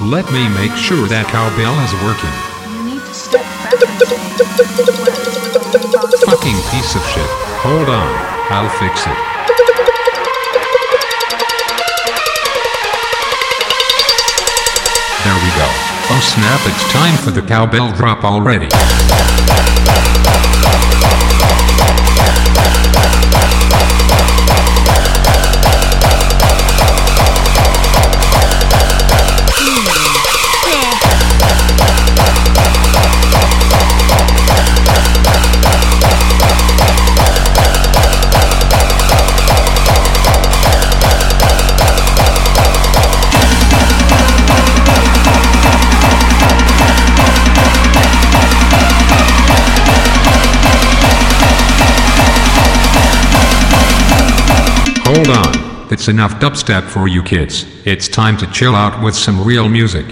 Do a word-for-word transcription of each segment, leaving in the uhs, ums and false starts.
Let me make sure that cowbell is working. You need to step back. Fucking piece of shit. Hold on, I'll fix it. There we go. Oh snap, it's time for the cowbell drop already. Hold on, it's enough dubstep for you kids. It's time to chill out with some real music.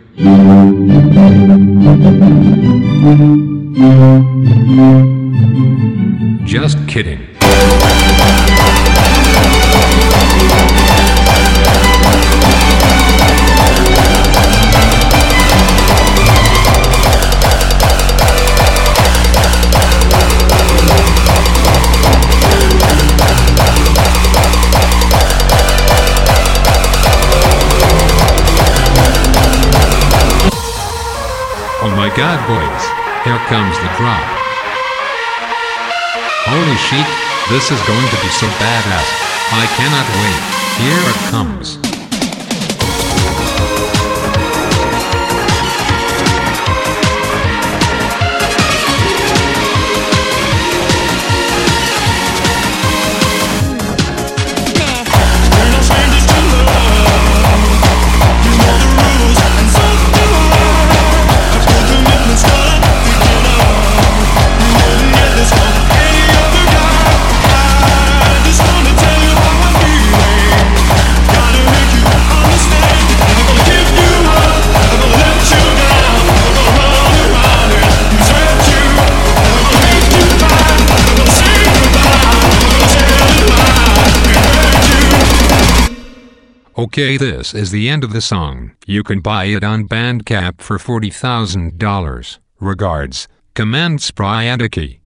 Just kidding. Oh my god boys, here comes the drop. Holy shit, this is going to be so badass. I cannot wait. Here it comes. Okay, this is the end of the song. You can buy it on Bandcamp for forty thousand dollars. Regards, Command Spryadiki.